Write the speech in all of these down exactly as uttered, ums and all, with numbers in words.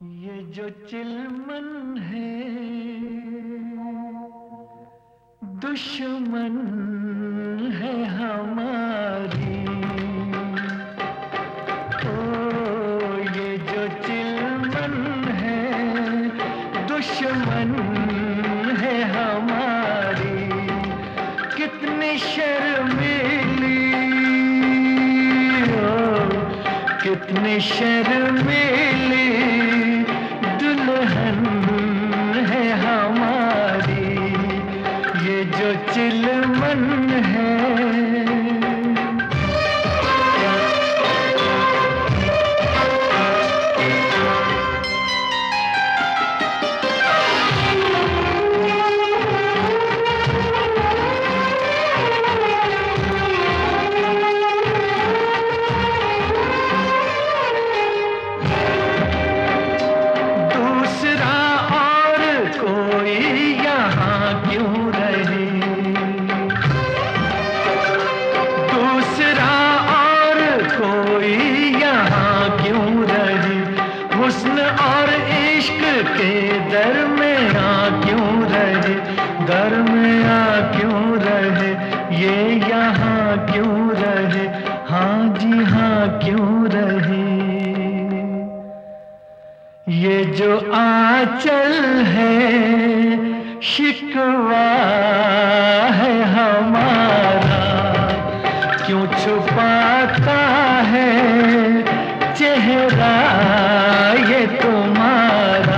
ये जो चिलमन है दुश्मन है हमारी। ओ ये जो चिलमन है दुश्मन है हमारी। कितनी शर्मीली ओ कितनी शर्मीली दुल्हन है हमारी। ये जो चिलमन है के दरमियाँ क्यों रहे, दरमियाँ क्यों रहे, ये यहाँ क्यों रहे, हाँ जी हाँ क्यों रहे। ये जो आंचल है शिकवा है हमारा, क्यों छुपाता है चेहरा ये तुम्हारा।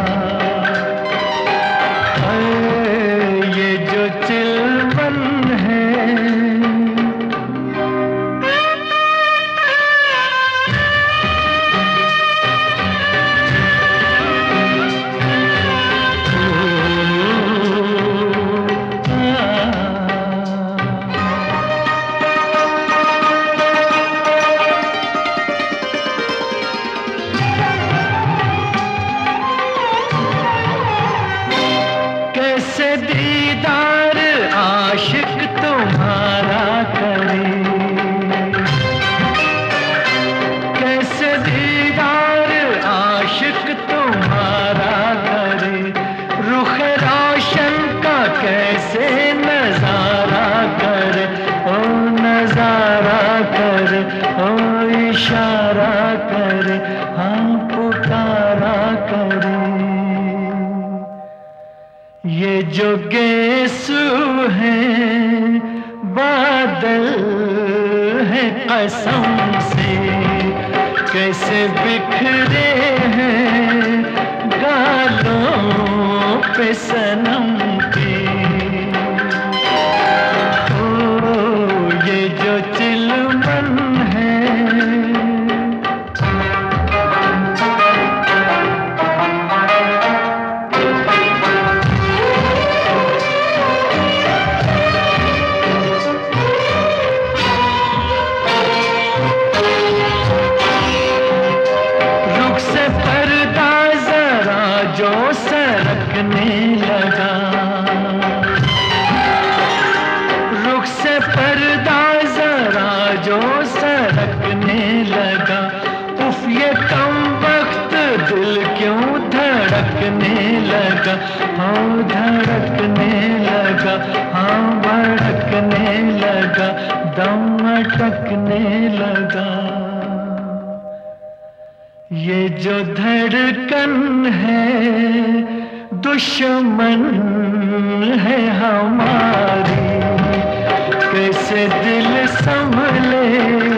ये जो चिलमन है कैसे दीदार आशिक तुम्हारा करे, कैसे दीदार आशिक तुम्हारा करे। रुख रोशन का कैसे नजारा करे, ओ नजारा करे, ओ इशारा करे, हाँ पुकारा करे। ये जो गेसू है बादल है कसम से, कैसे बिखरे हैं गालों पे सनम के। ओ ये जो चिलमन है जो सरकने लगा, रुख से पर्दा जरा जो सरकने लगा। उफ ये कम वक्त दिल क्यों धड़कने लगा, हाँ धड़कने लगा, हाँ भड़कने लगा, दम अटकने लगा। ये जो धड़कन है दुश्मन है हमारी। कैसे दिल संभले